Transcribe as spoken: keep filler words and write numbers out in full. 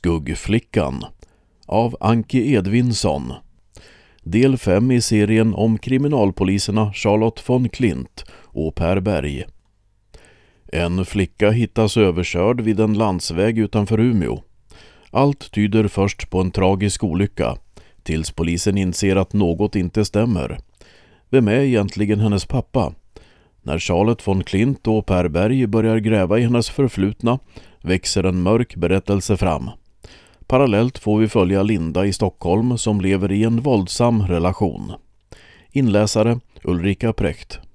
Skuggflickan av Anki Edvinsson. Del fem i serien om kriminalpoliserna Charlotte von Klint och Per Berg. En flicka hittas överkörd vid en landsväg utanför Umeå. Allt tyder först på en tragisk olycka, tills polisen inser att något inte stämmer. Vem är egentligen hennes pappa? När Charlotte von Klint och Per Berg börjar gräva i hennes förflutna växer en mörk berättelse fram. Parallellt får vi följa Linda i Stockholm som lever i en våldsam relation. Inläsare Ulrika Precht.